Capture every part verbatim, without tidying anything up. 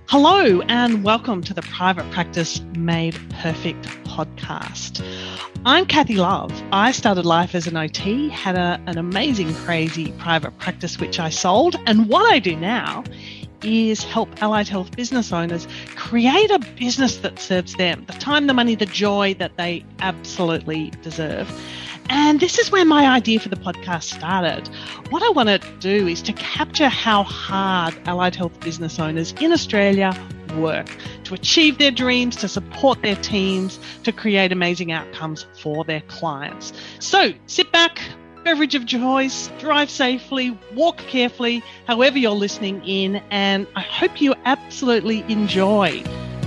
Hello and welcome to the Private Practice Made Perfect podcast. I'm Kathy Love. I started life as an O T, had a, an amazing, crazy private practice which I sold, and what I do now is help allied health business owners create a business that serves them, the time, the money, the joy that they absolutely deserve. And this is where my idea for the podcast started. What I want to do is to capture how hard allied health business owners in Australia work to achieve their dreams, to support their teams, to create amazing outcomes for their clients. So sit back, beverage of choice, drive safely, walk carefully, however you're listening in, and I hope you absolutely enjoy.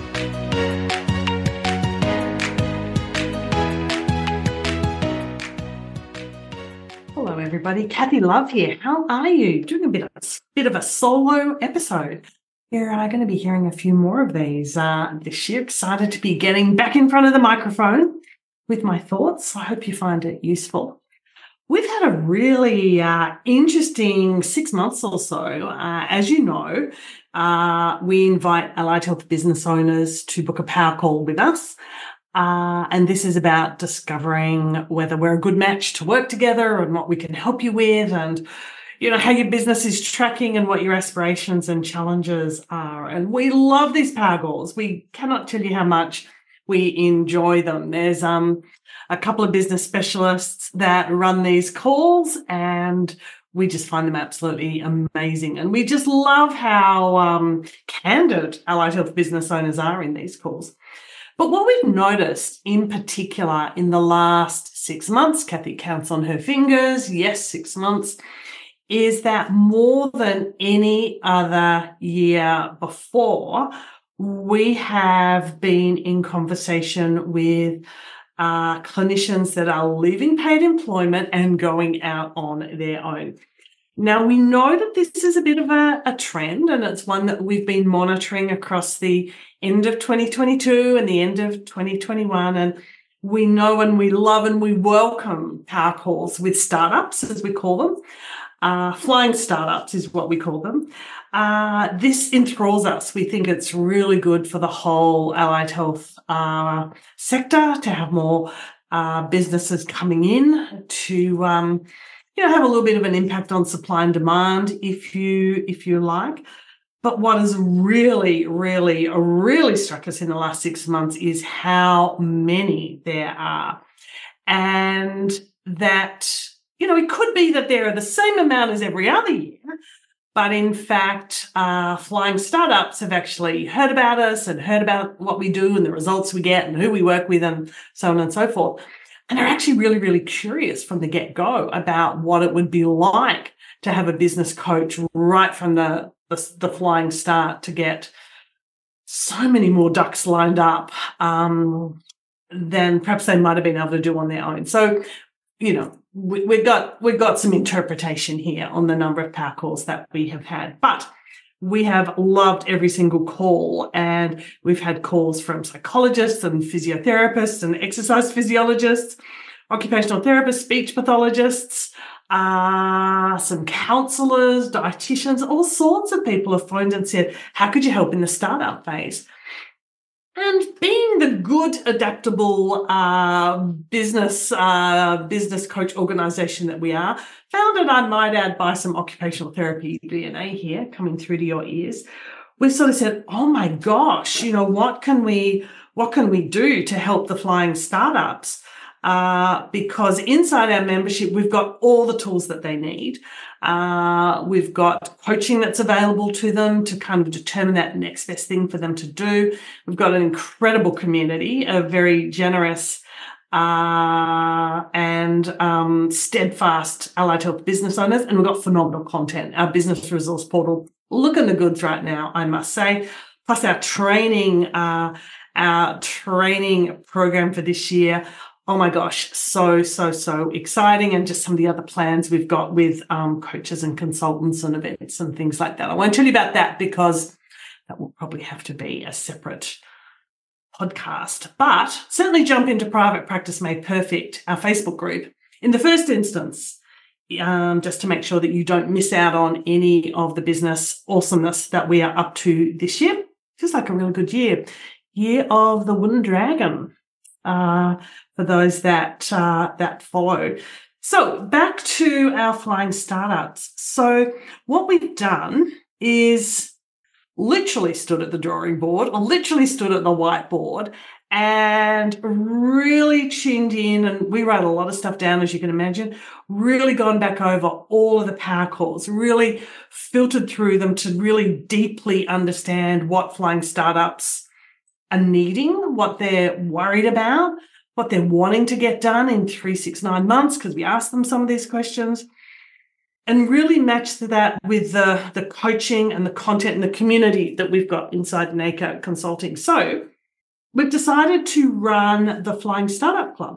Hello, everybody. Kathy Love here. How are you? Doing a bit of a bit of a solo episode. You're uh, going to be hearing a few more of these uh, this year. Excited to be getting back in front of the microphone with my thoughts. I hope you find it useful. We've had a really uh, interesting six months or so. Uh, as you know, uh, we invite allied health business owners to book a power call with us. Uh, and this is about discovering whether we're a good match to work together and what we can help you with and, you know, how your business is tracking and what your aspirations and challenges are. And we love these power calls. We cannot tell you how much we enjoy them. There's um, a couple of business specialists that run these calls and we just find them absolutely amazing. And we just love how um, candid allied health business owners are in these calls. But what we've noticed in particular in the last six months, Kathy counts on her fingers, yes, six months, is that more than any other year before, we have been in conversation with uh, clinicians that are leaving paid employment and going out on their own. Now, we know that this is a bit of a, a trend, and it's one that we've been monitoring across the end of twenty twenty-two and the end of twenty twenty-one. And we know and we love and we welcome power calls with startups, as we call them. Uh, flying startups is what we call them. Uh, this enthralls us. We think it's really good for the whole allied health uh, sector to have more uh, businesses coming in to um, you know, have a little bit of an impact on supply and demand, if you if you like. But what has really, really, really struck us in the last six months is how many there are. And that, you know, it could be that there are the same amount as every other year, but in fact, uh, flying startups have actually heard about us and heard about what we do and the results we get and who we work with and so on and so forth. And they're actually really, really curious from the get-go about what it would be like to have a business coach right from the, the, the flying start to get so many more ducks lined up um, than perhaps they might have been able to do on their own. So, you know, we, we've got we've got some interpretation here on the number of power calls that we have had. But we have loved every single call, and we've had calls from psychologists and physiotherapists and exercise physiologists, occupational therapists, speech pathologists, uh, some counsellors, dietitians, all sorts of people have phoned and said, how could you help in the startup phase? And being the good, adaptable uh, business uh, business coach organisation that we are, founded, I might add, by some occupational therapy D N A here coming through to your ears, we've sort of said, oh my gosh, you know, what can we what can we do to help the flying startups? Uh, because inside our membership, we've got all the tools that they need. Uh, we've got coaching that's available to them to kind of determine that next best thing for them to do. We've got an incredible community of very generous uh, and um, steadfast allied health business owners, and we've got phenomenal content. Our business resource portal, looking the goods right now, I must say. Plus our training, uh, our training program for this year. Oh my gosh, so, so, so exciting. And just some of the other plans we've got with um, coaches and consultants and events and things like that. I won't tell you about that because that will probably have to be a separate podcast. But certainly jump into Private Practice Made Perfect, our Facebook group, in the first instance, um, just to make sure that you don't miss out on any of the business awesomeness that we are up to this year. feels like a really good year. Year of the Wooden Dragon, uh, for those that uh, that follow. So back to our flying startups. So what we've done is literally stood at the drawing board or literally stood at the whiteboard and really tuned in. And we wrote a lot of stuff down, as you can imagine, really gone back over all of the power calls, really filtered through them to really deeply understand what flying startups are needing, what they're worried about, what they're wanting to get done in three, six, nine months, because we asked them some of these questions, and really match that with the, the coaching and the content and the community that we've got inside N A C A Consulting. So we've decided to run the Flying Startup Club.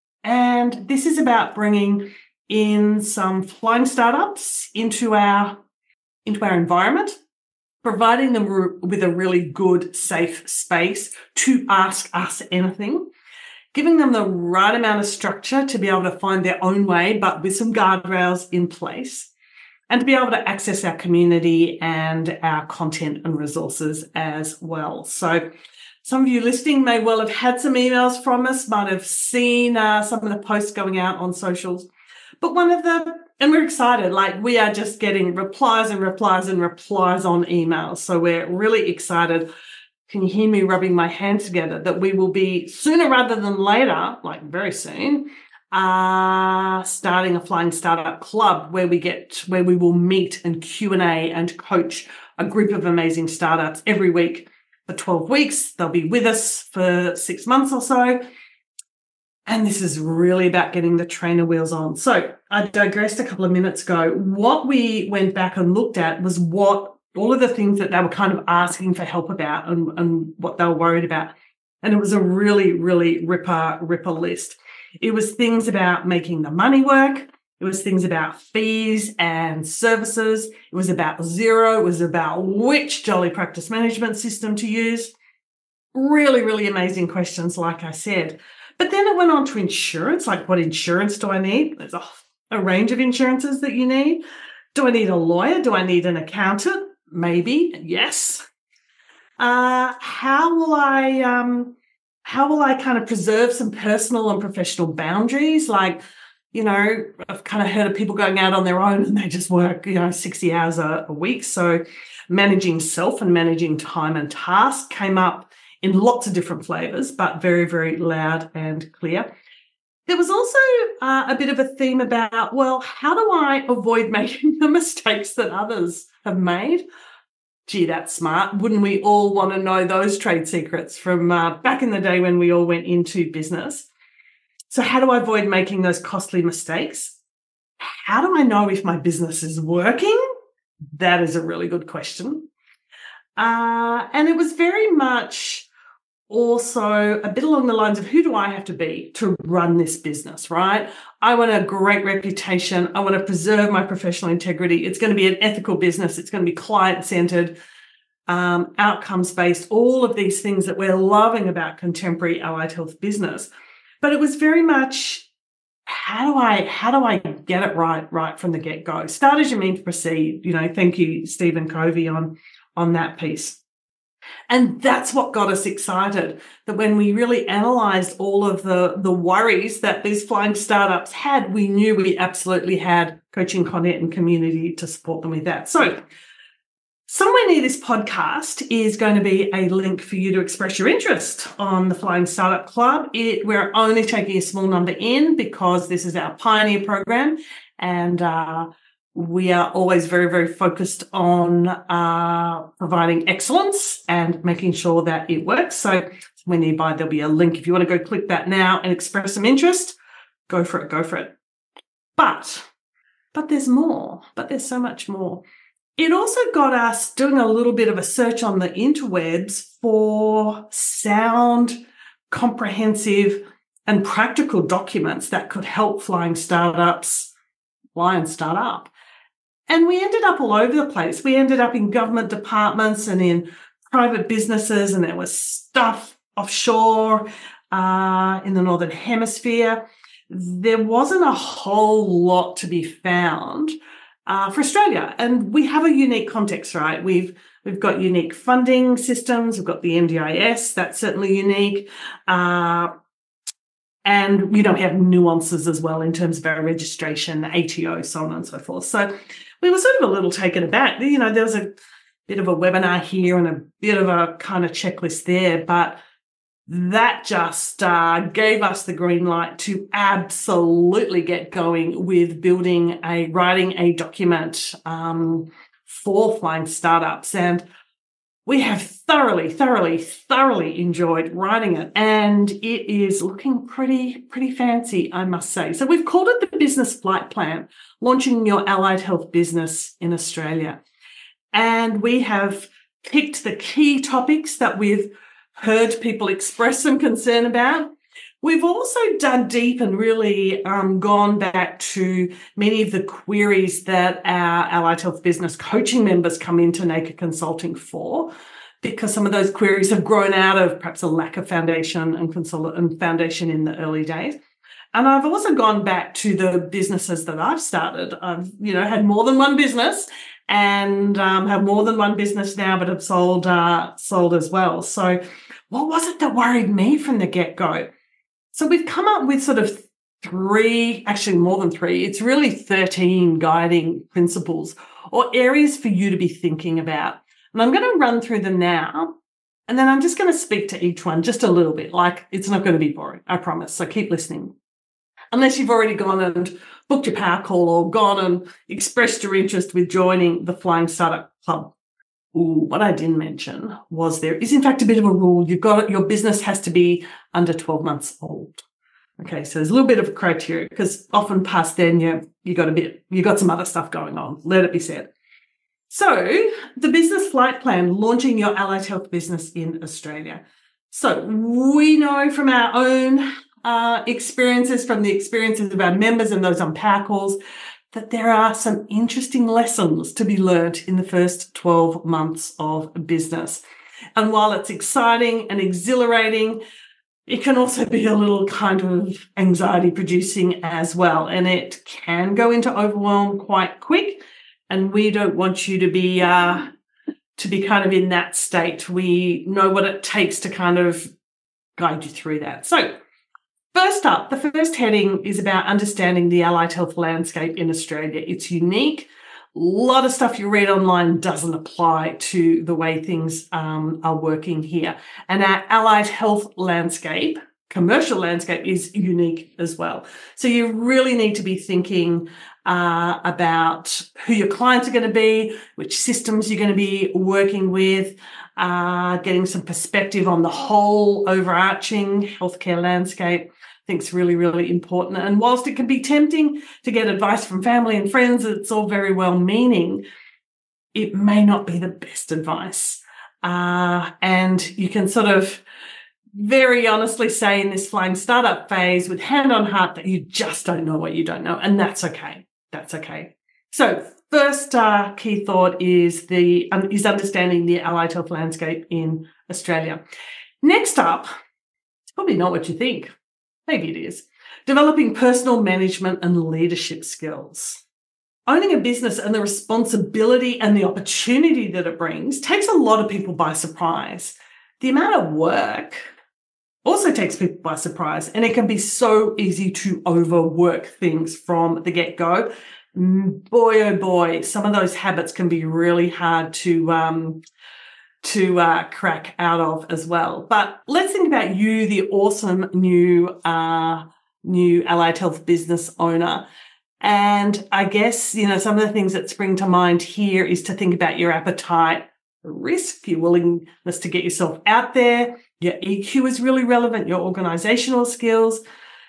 And this is about bringing in some flying startups into our, into our environment, providing them with a really good, safe space to ask us anything, giving them the right amount of structure to be able to find their own way, but with some guardrails in place, and to be able to access our community and our content and resources as well. So some of you listening may well have had some emails from us, might have seen uh, some of the posts going out on socials. But one of the, and we're excited, like we are just getting replies and replies and replies on emails. So we're really excited. Can you hear me rubbing my hands together that we will be sooner rather than later, like very soon, uh, starting a Flying Startup Club where we get, where we will meet and Q and A and coach a group of amazing startups every week for twelve weeks. They'll be with us for six months or so. And this is really about getting the trainer wheels on. So I digressed a couple of minutes ago. What we went back and looked at was what all of the things that they were kind of asking for help about and, and what they were worried about. And it was a really, really ripper, ripper list. It was things about making the money work. It was things about fees and services. It was about Xero. It was about which Jolly practice management system to use. Really, really amazing questions, like I said. But then it went on to insurance, like what insurance do I need? There's a, a range of insurances that you need. Do I need a lawyer? Do I need an accountant? Maybe, yes. Uh, how will I, um, how will I kind of preserve some personal and professional boundaries? Like, you know, I've kind of heard of people going out on their own and they just work, you know, sixty hours a, a week. So managing self and managing time and task came up in lots of different flavors, but very, very loud and clear. There was also uh, a bit of a theme about, well, how do I avoid making the mistakes that others have made? Gee, that's smart. Wouldn't we all want to know those trade secrets from uh, back in the day when we all went into business? So how do I avoid making those costly mistakes? How do I know if my business is working? That is a really good question. Uh, and it was very much also a bit along the lines of who do I have to be to run this business, right? I want a great reputation. I want to preserve my professional integrity. It's going to be an ethical business. It's going to be client-centered, um, outcomes-based, all of these things that we're loving about contemporary allied health business. But it was very much, how do I, how do I get it right, right from the get-go? Start as you mean to proceed. You know, thank you, Stephen Covey, on, on that piece. And that's what got us excited, that when we really analysed all of the, the worries that these flying startups had, we knew we absolutely had coaching content and community to support them with that. So somewhere near this podcast is going to be a link for you to express your interest on the Flying Startup Club. It, we're only taking a small number in because this is our pioneer program, and uh, we are always very, very focused on uh, providing excellence and making sure that it works. So when you buy, there'll be a link. If you want to go click that now and express some interest, go for it, go for it. But, but there's more, but there's so much more. It also got us doing a little bit of a search on the interwebs for sound, comprehensive, and practical documents that could help flying startups fly and start up. And we ended up all over the place. We ended up in government departments and in private businesses, and there was stuff offshore uh, in the Northern Hemisphere. There wasn't a whole lot to be found uh, for Australia. And we have a unique context, right? We've We've got unique funding systems. We've got the N D I S. That's certainly unique. Uh, and, you know, we have nuances as well in terms of our registration, A T O, so on and so forth. So we were sort of a little taken aback. You know, there was a bit of a webinar here and a bit of a kind of checklist there, but that just uh, gave us the green light to absolutely get going with building a, writing a document um, for flying startups. And we have thoroughly, thoroughly, thoroughly enjoyed writing it. And it is looking pretty, pretty fancy, I must say. So we've called it the Business Flight Plan, Launching Your Allied Health Business in Australia. And we have picked the key topics that we've heard people express some concern about. We've also dug deep and really um, gone back to many of the queries that our Allied Health Business coaching members come into Naked Consulting for, because some of those queries have grown out of perhaps a lack of foundation and, consult- and foundation in the early days. And I've also gone back to the businesses that I've started. I've, you know, had more than one business and um, have more than one business now, but have sold, uh, sold as well. So what was it that worried me from the get-go? So we've come up with sort of three, actually more than three, it's really thirteen guiding principles or areas for you to be thinking about. And I'm going to run through them now, and then I'm just going to speak to each one just a little bit. Like, it's not going to be boring, I promise. So keep listening. Unless you've already gone and booked your power call or gone and expressed your interest with joining the Flying Startup Club. Ooh, what I didn't mention was there is, in fact, a bit of a rule. You've got your business has to be under twelve months old. Okay, so there's a little bit of a criteria because often past then you you got a bit you got some other stuff going on. Let it be said. So the Business Flight Plan, Launching Your Allied Health Business in Australia. So we know from our own uh, experiences, from the experiences of our members and those on power calls, that there are some interesting lessons to be learnt in the first twelve months of business. And while it's exciting and exhilarating, it can also be a little kind of anxiety producing as well. And it can go into overwhelm quite quick. And we don't want you to be, uh, to be kind of in that state. We know what it takes to kind of guide you through that. So first up, the first heading is about understanding the allied health landscape in Australia. It's unique. A lot of stuff you read online doesn't apply to the way things um, are working here. And our allied health landscape, commercial landscape, is unique as well. So you really need to be thinking uh, about who your clients are going to be, which systems you're going to be working with, uh, getting some perspective on the whole overarching healthcare landscape. I think it's really, really important. And whilst it can be tempting to get advice from family and friends, it's all very well meaning, it may not be the best advice. Uh, and you can sort of very honestly say in this flying startup phase with hand on heart that you just don't know what you don't know. And that's okay. That's okay. So first uh, key thought is the um, is understanding the allied health landscape in Australia. Next up, it's probably not what you think. Maybe it is. Developing personal management and leadership skills. Owning a business and the responsibility and the opportunity that it brings takes a lot of people by surprise. The amount of work also takes people by surprise, and it can be so easy to overwork things from the get-go. Boy, oh boy, some of those habits can be really hard to um, to uh, crack out of as well. But let's think about you, the awesome new uh, new allied health business owner. And I guess, you know, some of the things that spring to mind here is to think about your appetite, risk, your willingness to get yourself out there. Your E Q is really relevant, your organizational skills.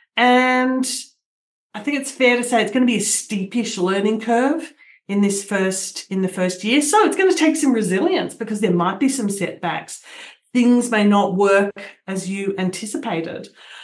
And I think it's fair to say it's going to be a steepish learning curve in this first, in the first year. So it's going to take some resilience because there might be some setbacks. Things may not work as you anticipated.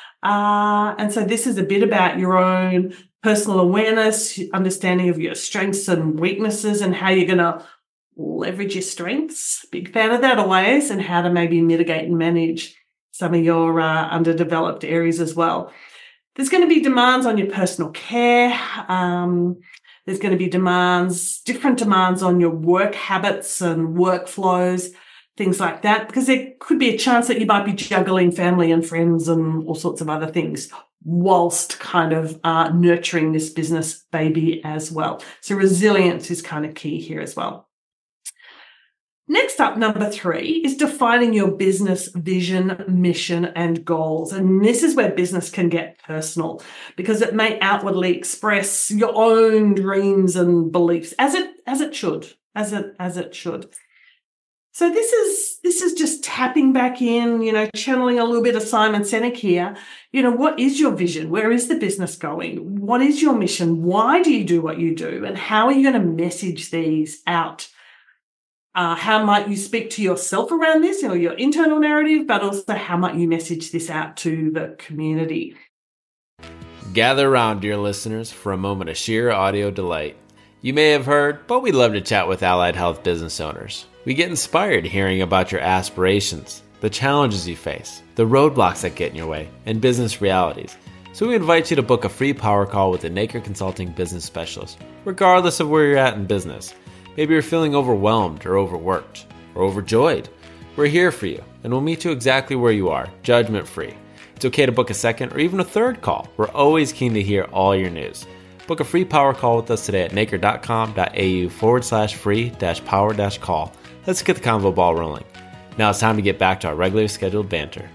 Uh, and so this is a bit about your own personal awareness, understanding of your strengths and weaknesses and how you're going to leverage your strengths. Big fan of that always, and how to maybe mitigate and manage some of your uh, underdeveloped areas as well. There's going to be demands on your personal care. Um, There's going to be demands, different demands on your work habits and workflows, things like that, because there could be a chance that you might be juggling family and friends and all sorts of other things whilst kind of uh, nurturing this business baby as well. So resilience is kind of key here as well. Next up, number three, is defining your business vision, mission, and goals. And this is where business can get personal because it may outwardly express your own dreams and beliefs, as it as it should, as it as it should. So this is this is just tapping back in, you know, channeling a little bit of Simon Sinek here. You know, what is your vision? Where is the business going? What is your mission? Why do you do what you do? And how are you going to message these out? Uh, how might you speak to yourself around this or your internal narrative, but also how might you message this out to the community? Gather around, dear listeners, for a moment of sheer audio delight. You may have heard, but we love to chat with allied health business owners. We get inspired hearing about your aspirations, the challenges you face, the roadblocks that get in your way, and business realities. So we invite you to book a free power call with a Naker Consulting business specialist, regardless of where you're at in business. Maybe you're feeling overwhelmed or overworked or overjoyed. We're here for you, and we'll meet you exactly where you are, judgment-free. It's okay to book a second or even a third call. We're always keen to hear all your news. Book a free power call with us today at naker.com.au forward slash free dash power dash call. Let's get the convo ball rolling. Now it's time to get back to our regularly scheduled banter.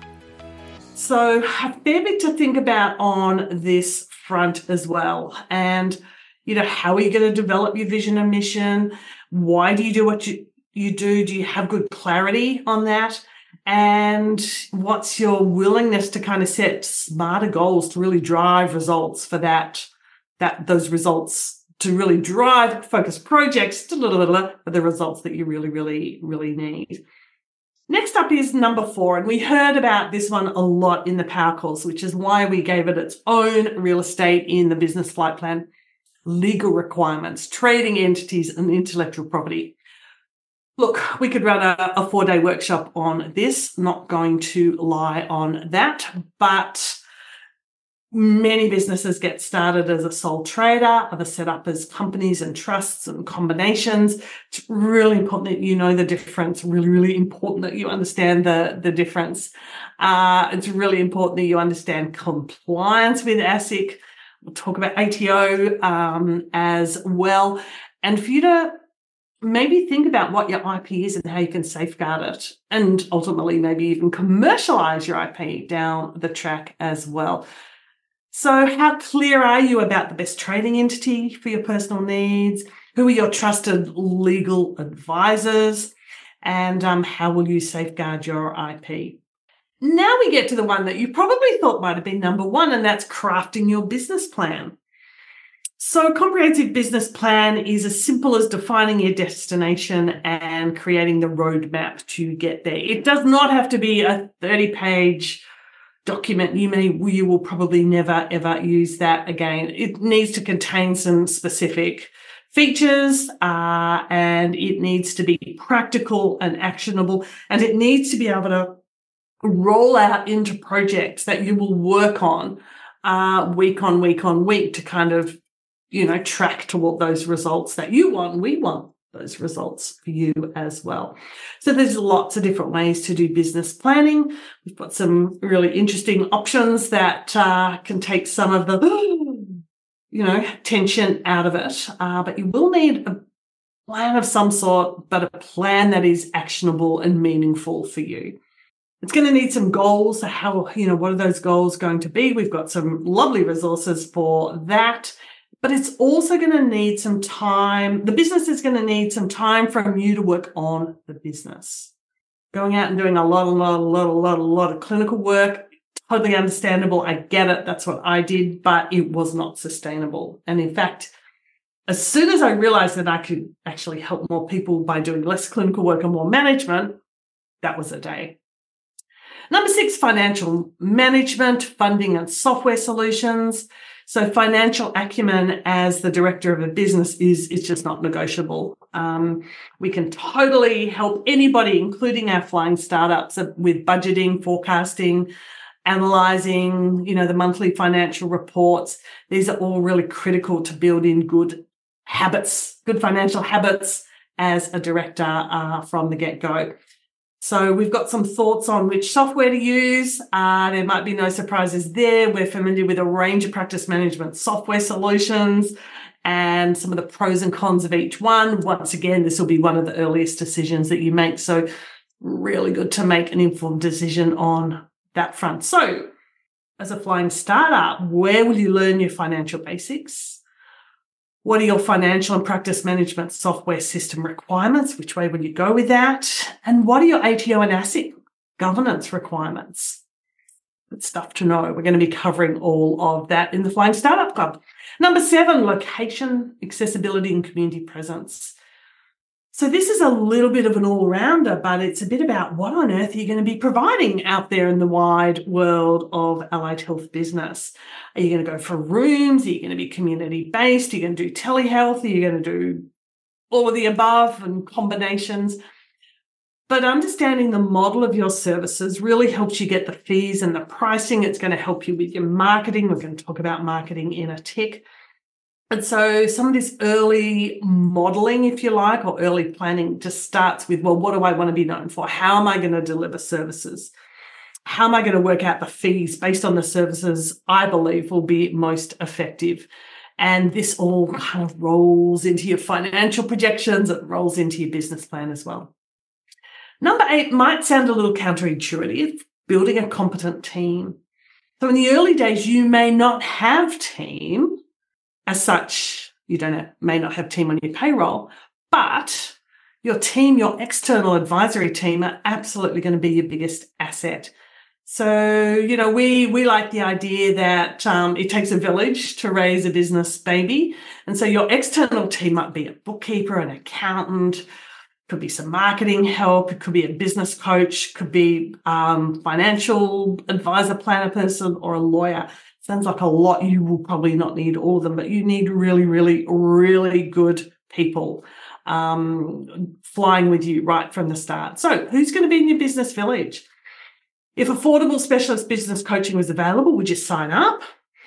So a fair bit to think about on this front as well. And you know, how are you going to develop your vision and mission? Why do you do what you, you do? Do you have good clarity on that? And what's your willingness to kind of set smarter goals to really drive results for that, that those results to really drive focused projects for the results that you really, really, really need. Next up is number four, and we heard about this one a lot in the Power Calls, which is why we gave it its own real estate in the business flight plan. Legal requirements, trading entities, and intellectual property. Look, we could run a, a four-day workshop on this, not going to lie on that, but many businesses get started as a sole trader, others set up as companies and trusts and combinations. It's really important that you know the difference, really, really important that you understand the, the difference. Uh, it's really important that you understand compliance with ASIC. We'll talk about A T O um, as well. And for you to maybe think about what your I P is and how you can safeguard it. And ultimately, maybe even commercialize your I P down the track as well. So how clear are you about the best trading entity for your personal needs? Who are your trusted legal advisors? And um, how will you safeguard your I P? Now we get to the one that you probably thought might have been number one, and that's crafting your business plan. So a comprehensive business plan is as simple as defining your destination and creating the roadmap to get there. It does not have to be a thirty-page document. You may, you will probably never, ever use that again. It needs to contain some specific features, uh, and it needs to be practical and actionable, and it needs to be able to roll out into projects that you will work on uh, week on week on week to kind of, you know, track toward those results that you want. We want those results for you as well. So there's lots of different ways to do business planning. We've got some really interesting options that uh, can take some of the, you know, tension out of it. Uh, but you will need a plan of some sort, but a plan that is actionable and meaningful for you. It's going to need some goals. How, you know, what are those goals going to be? We've got some lovely resources for that, but it's also going to need some time. The business is going to need some time from you to work on the business. Going out and doing a lot, a lot, a lot, a lot, a lot of clinical work, totally understandable. I get it. That's what I did, but it was not sustainable. And in fact, as soon as I realized that I could actually help more people by doing less clinical work and more management, that was a day. Number six, financial management, funding and software solutions. So financial acumen as the director of a business is, is just not negotiable. Um, we can totally help anybody, including our flying startups, with budgeting, forecasting, analyzing, you know, the monthly financial reports. These are all really critical to build in good habits, good financial habits as a director uh, from the get-go. So we've got some thoughts on which software to use. Uh, there might be no surprises there. We're familiar with a range of practice management software solutions and some of the pros and cons of each one. Once again, this will be one of the earliest decisions that you make. So really good to make an informed decision on that front. So as a flying startup, where will you learn your financial basics? What are your financial and practice management software system requirements? Which way will you go with that? And what are your A T O and ASIC governance requirements? Good stuff to know. We're going to be covering all of that in the Flying Startup Club. Number seven, location, accessibility, and community presence. So this is a little bit of an all-rounder, but it's a bit about what on earth are you going to be providing out there in the wide world of allied health business? Are you going to go for rooms? Are you going to be community-based? Are you going to do telehealth? Are you going to do all of the above and combinations? But understanding the model of your services really helps you get the fees and the pricing. It's going to help you with your marketing. We're going to talk about marketing in a tick. And so some of this early modeling, if you like, or early planning just starts with, well, what do I want to be known for? How am I going to deliver services? How am I going to work out the fees based on the services I believe will be most effective? And this all kind of rolls into your financial projections. It rolls into your business plan as well. Number eight might sound a little counterintuitive, building a competent team. So in the early days, you may not have team. As such, you don't have, may not have team on your payroll, but your team, your external advisory team are absolutely going to be your biggest asset. So, you know, we we like the idea that um, it takes a village to raise a business baby. And so your external team might be a bookkeeper, an accountant, could be some marketing help, it could be a business coach, could be um, financial advisor, planner person, or a lawyer. Sounds like a lot. You will probably not need all of them, but you need really, really, really good people um, flying with you right from the start. So who's going to be in your business village? If affordable specialist business coaching was available, would you sign up?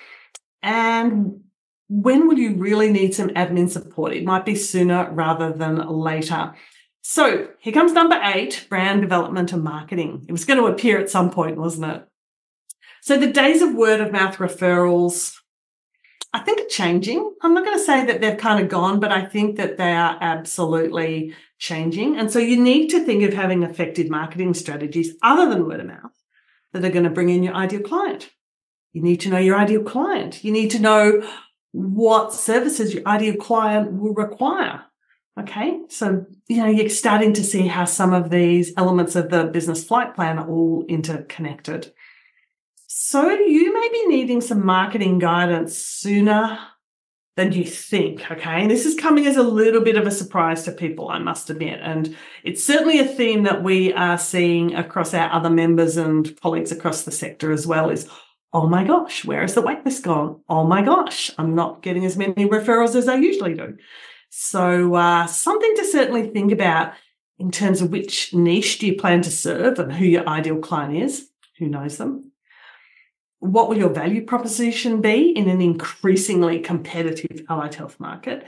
And when will you really need some admin support? It might be sooner rather than later. So here comes number eight, brand development and marketing. It was going to appear at some point, wasn't it? So the days of word of mouth referrals, I think are changing. I'm not going to say that they've kind of gone, but I think that they are absolutely changing. And so you need to think of having effective marketing strategies other than word of mouth that are going to bring in your ideal client. You need to know your ideal client. You need to know what services your ideal client will require. Okay, so, you know, you're starting to see how some of these elements of the business flight plan are all interconnected. So you may be needing some marketing guidance sooner than you think, okay? And this is coming as a little bit of a surprise to people, I must admit. And it's certainly a theme that we are seeing across our other members and colleagues across the sector as well is, oh my gosh, where has the waitlist gone? Oh my gosh, I'm not getting as many referrals as I usually do. So uh, something to certainly think about in terms of which niche do you plan to serve and who your ideal client is, who knows them. What will your value proposition be in an increasingly competitive allied health market?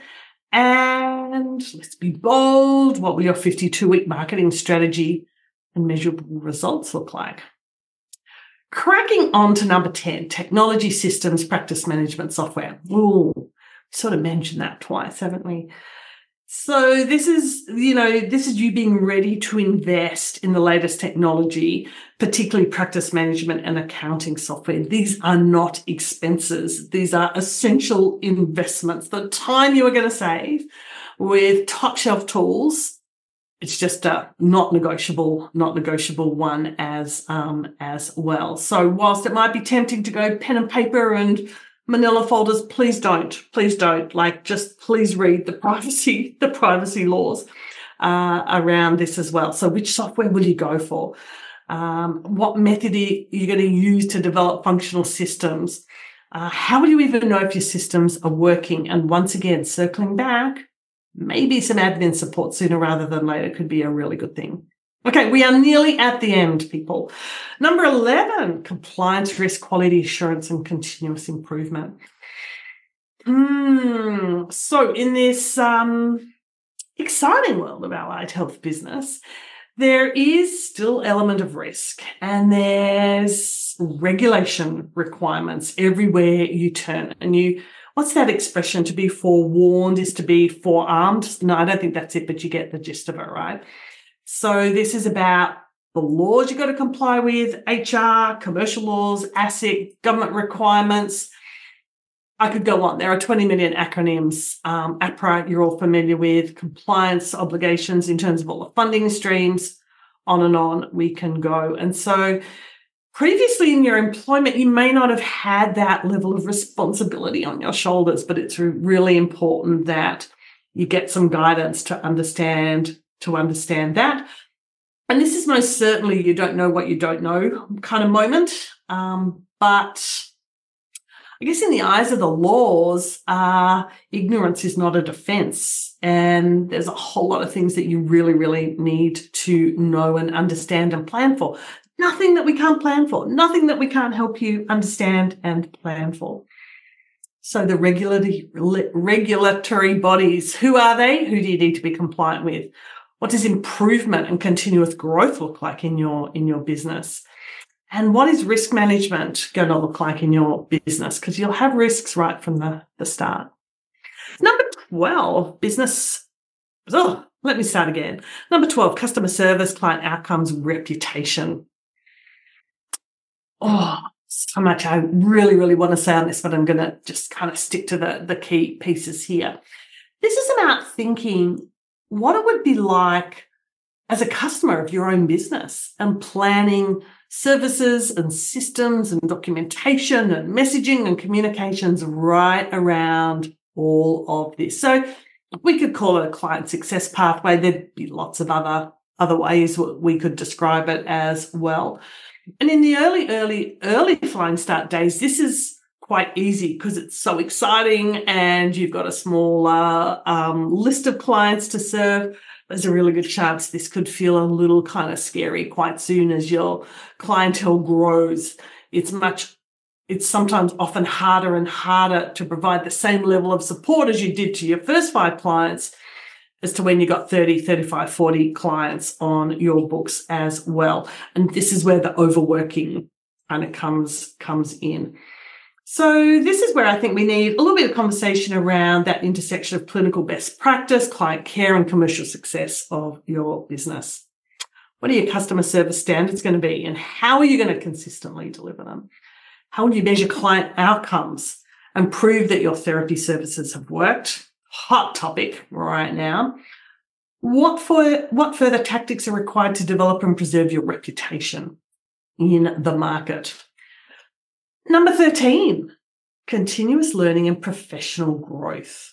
And let's be bold, what will your fifty-two week marketing strategy and measurable results look like? Cracking on to number ten, technology systems practice management software. Ooh, sort of mentioned that twice, haven't we? So this is, you know, this is you being ready to invest in the latest technology, particularly practice management and accounting software. These are not expenses. These are essential investments. The time you are going to save with top shelf tools, it's just a not negotiable, not negotiable one as, um, as well. So whilst it might be tempting to go pen and paper and manila folders, please don't, please don't. Like, just please read the privacy, the privacy laws uh, around this as well. So which software will you go for? Um, what method are you going to use to develop functional systems? Uh, how will you even know if your systems are working? And once again, circling back, maybe some admin support sooner rather than later could be a really good thing. Okay, we are nearly at the end, people. Number eleven, compliance, risk, quality assurance, and continuous improvement. Mm, so in this um, exciting world of allied health business, there is still element of risk, and there's regulation requirements everywhere you turn. And you, what's that expression? To be forewarned is to be forearmed. No, I don't think that's it, but you get the gist of it, right? So this is about the laws you've got to comply with, H R, commercial laws, ASIC, government requirements. I could go on. There are twenty million acronyms. Um, APRA, you're all familiar with, compliance obligations in terms of all the funding streams, on and on we can go. And so previously in your employment, you may not have had that level of responsibility on your shoulders, but it's really important that you get some guidance to understand, to understand that. And this is most certainly you don't know what you don't know kind of moment. Um, but I guess in the eyes of the laws, uh, ignorance is not a defense. And there's a whole lot of things that you really, really need to know and understand and plan for. Nothing that we can't plan for, nothing that we can't help you understand and plan for. So the regulatory, regulatory bodies, who are they? Who do you need to be compliant with? What does improvement and continuous growth look like in your, in your business? And what is risk management going to look like in your business? Because you'll have risks right from the, the start. Number twelve, business. Oh, let me start again. Number twelve, customer service, client outcomes, reputation. Oh, so much I really, really want to say on this, but I'm going to just kind of stick to the, the key pieces here. This is about thinking what it would be like as a customer of your own business and planning services and systems and documentation and messaging and communications right around all of this. So we could call it a client success pathway. There'd be lots of other, other ways we could describe it as well. And in the early, early, early Flying Start days, this is quite easy because it's so exciting and you've got a small uh, um, list of clients to serve. There's a really good chance this could feel a little kind of scary quite soon as your clientele grows. It's much, it's sometimes often harder and harder to provide the same level of support as you did to your first five clients as to when you got thirty, thirty-five, forty clients on your books as well. And this is where the overworking kind of comes, comes in. So this is where I think we need a little bit of conversation around that intersection of clinical best practice, client care, and commercial success of your business. What are your customer service standards going to be, and how are you going to consistently deliver them? How will you measure client outcomes and prove that your therapy services have worked? Hot topic right now. What for, what further tactics are required to develop and preserve your reputation in the market? Number thirteen, continuous learning and professional growth.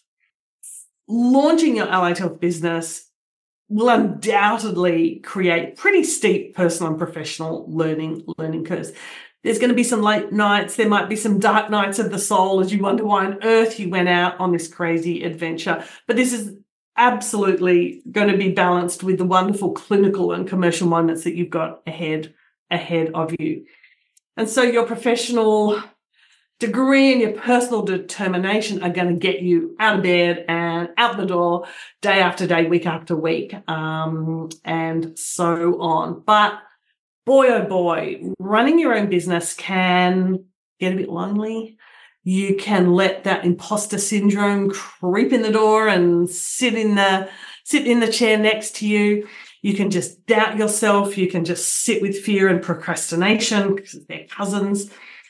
Launching your allied health business will undoubtedly create pretty steep personal and professional learning, learning curves. There's going to be some late nights. There might be some dark nights of the soul as you wonder why on earth you went out on this crazy adventure. But this is absolutely going to be balanced with the wonderful clinical and commercial moments that you've got ahead, ahead of you. And so your professional degree and your personal determination are going to get you out of bed and out the door day after day, week after week, um, and so on. But boy, oh boy, running your own business can get a bit lonely. You can let that imposter syndrome creep in the door and sit in the sit in the chair next to you. You can just doubt yourself. You can just sit with fear and procrastination because they're cousins.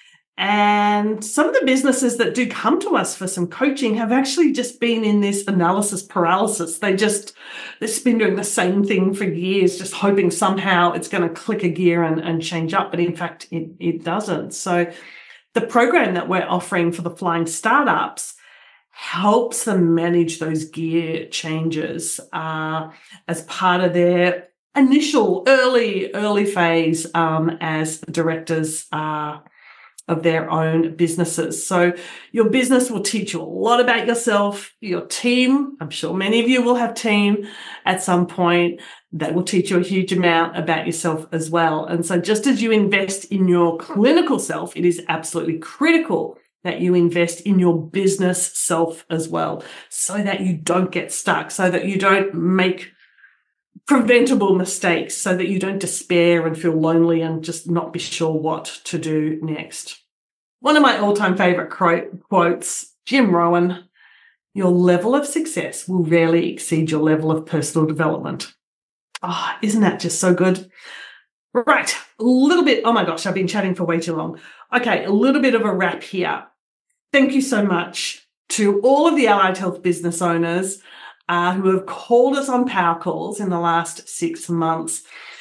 And some of the businesses that do come to us for some coaching have actually just been in this analysis paralysis. They just, they've just been doing the same thing for years, just hoping somehow it's going to click a gear and, and change up. But in fact, it, it doesn't. So the program that we're offering for the Flying Startups helps them manage those gear changes uh, as part of their initial early, early phase um, as directors uh, of their own businesses. So your business will teach you a lot about yourself, your team. I'm sure many of you will have team at some point that will teach you a huge amount about yourself as well. And so just as you invest in your clinical self, it is absolutely critical that you invest in your business self as well, so that you don't get stuck, so that you don't make preventable mistakes, so that you don't despair and feel lonely and just not be sure what to do next. One of my all-time favorite quotes, Jim Rohn, your level of success will rarely exceed your level of personal development. Ah, oh, isn't that just so good? Right, a little bit, oh my gosh, I've been chatting for way too long. Okay, a little bit of a wrap here. Thank you so much to all of the allied health business owners uh, who have called us on Power Calls in the last six months.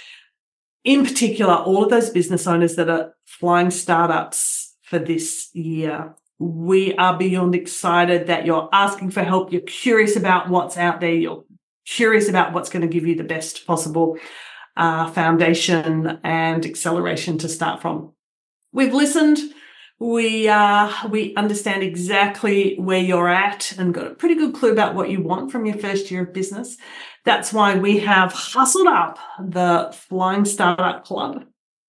In particular, all of those business owners that are flying startups for this year. We are beyond excited that you're asking for help. You're curious about what's out there. You're curious about what's going to give you the best possible uh, foundation and acceleration to start from. We've listened. We uh, we understand exactly where you're at and got a pretty good clue about what you want from your first year of business. That's why we have hustled up the Flying Startup Club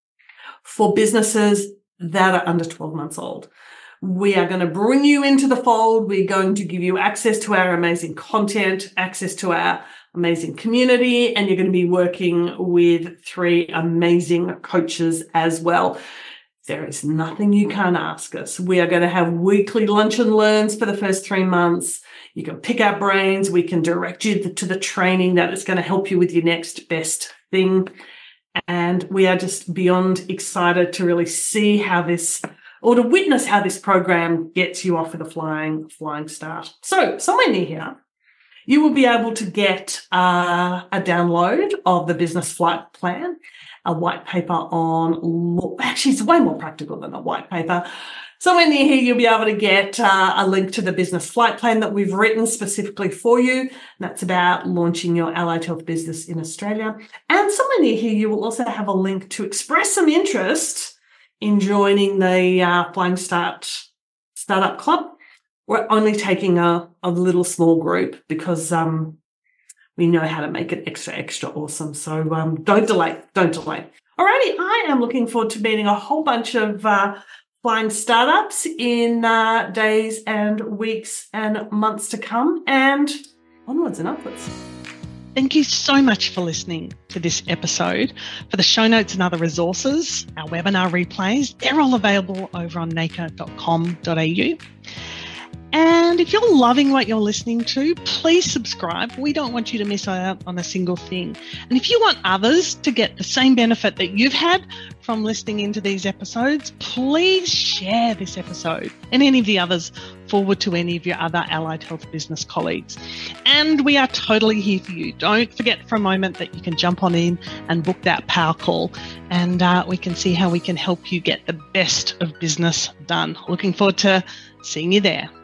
for businesses that are under twelve months old. We are going to bring you into the fold. We're going to give you access to our amazing content, access to our amazing community, and you're going to be working with three amazing coaches as well. There is nothing you can't ask us. We are going to have weekly lunch and learns for the first three months. You can pick our brains. We can direct you to the training that is going to help you with your next best thing. And we are just beyond excited to really see how this, or to witness how this program gets you off with a flying, flying start. So somewhere near here, you will be able to get uh, a download of the Business Flight Plan, a white paper on, actually it's way more practical than a white paper. Somewhere near here, you'll be able to get uh, a link to the Business Flight Plan that we've written specifically for you. And that's about launching your allied health business in Australia. And somewhere near here, you will also have a link to express some interest in joining the uh, Flying Start Startup Club. We're only taking a, a little small group because um, we know how to make it extra, extra awesome. So um, don't delay, don't delay. Alrighty, I am looking forward to meeting a whole bunch of uh, flying startups in uh, days and weeks and months to come, and onwards and upwards. Thank you so much for listening to this episode. For the show notes and other resources, our webinar replays, they're all available over on naker dot com dot a u. And if you're loving what you're listening to, please subscribe. We don't want you to miss out on a single thing. And if you want others to get the same benefit that you've had from listening into these episodes, please share this episode and any of the others forward to any of your other allied health business colleagues. And we are totally here for you. Don't forget for a moment that you can jump on in and book that power call, and uh, we can see how we can help you get the best of business done. Looking forward to seeing you there.